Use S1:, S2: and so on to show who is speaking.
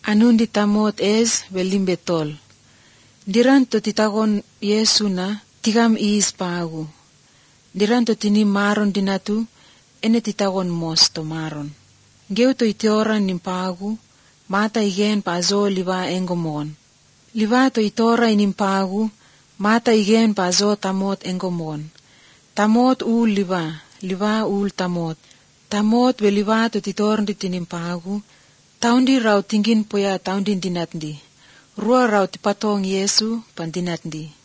S1: Anun di tamot es velimbetol. Diran to titakon Yesu na tigam is pagu. Diran to tini maron dinatu ene titakon mos to maron. Geu to itoran nim pagu mata igen pazo liva engomon. Liva to itora inim pagu mata igen pazo tamot engomon. Tamot ul liva ul tamot. Tamot ve liva to titorn di tinim pagu. Taundi raw tingin poya taundi dinatndi. Rua raw tipatong Yesu pandinatndi.